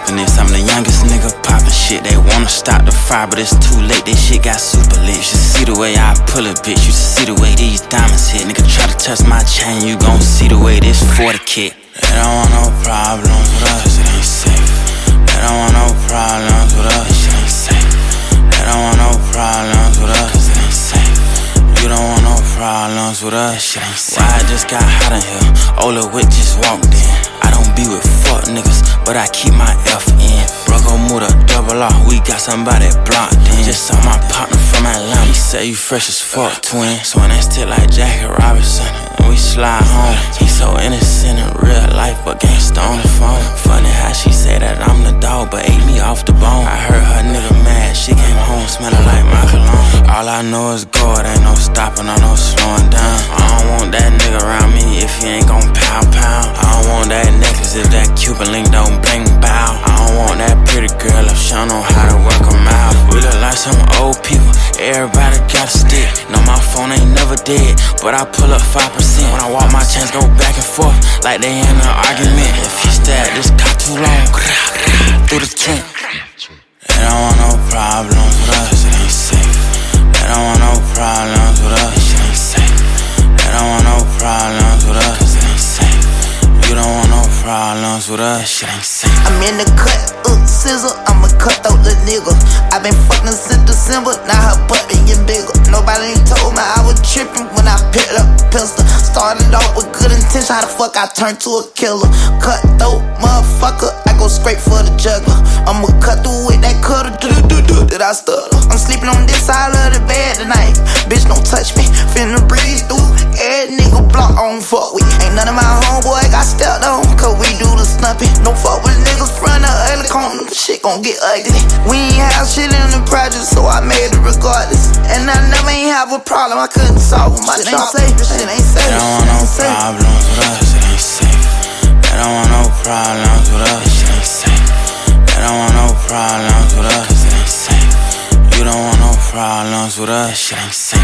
And then some of the youngest nigga poppin' shit. They wanna stop the fire, but it's too late. This shit got super lit. You should see the way I pull it, bitch. You should see the way these diamonds hit. Nigga try to touch my chain, you gon' see the way this 40 kit. They don't want no problems with us, it ain't safe. They don't want no problems with us, it ain't safe. They don't want no problems with us, it ain't safe. You don't want no problems with us, shit ain't safe. Why I just got hot in here, Ola Wick just walked in. I don't be with fuck niggas, but I keep my F in. Bruggo Muda, double R, we got somebody blocked in. Just saw my partner from Atlanta, he said you fresh as fuck, twin. So when that still like Jackie Robinson, and we slide home. He so innocent in real life, but gangsta on the phone. Funny how she say that I'm the dog, but ate me off the bone. I heard her nigga mad, she came home smelling like my cologne. All I know is God, ain't no stopping or no slowing down. I don't want that nigga around me if he ain't gon' pow pow. I don't want that necklace if that Cuban link don't bling bow. I don't want that pretty girl if she don't know how to work them out. We look like some old people, everybody got a stick. No, my phone ain't never dead, but I pull up 5%. When I walk, my chains go back and forth like they in an argument. If you stay at this car too long, through the trunk. They don't want no problems with us, it ain't safe. They don't want no problems with us, it ain't safe. They don't want no problems with us, it ain't safe. You don't want no problems with us, shit ain't safe. I'm in the cut, scissor, I'm a cutthroat little nigga. I been fucking since December, now her butt getting bigger. Nobody ain't told me I was tripping when I picked up a pistol. Started off with good intention, how the fuck I turned to a killer? Cutthroat motherfucker, I go straight for the juggler. I'ma cut through with that cutter, did I stutter? I'm sleeping on this side of the bed tonight. Bitch, don't touch me, finna breeze through. Every nigga block, I don't fuck with. Ain't none of my homeboy got stepped on, cause we do the snupping. Don't fuck with niggas front of ugly corner, shit gon' get ugly. We ain't have shit in the project, so I made it regardless. And I never ain't have a problem, I couldn't solve them. My shit ain't safe, shit ain't safe. They don't want no problems with us, it ain't safe. They don't want no problems with us, it ain't safe. They don't want no problems with us, it ain't safe. You don't want no problems with us, shit ain't safe.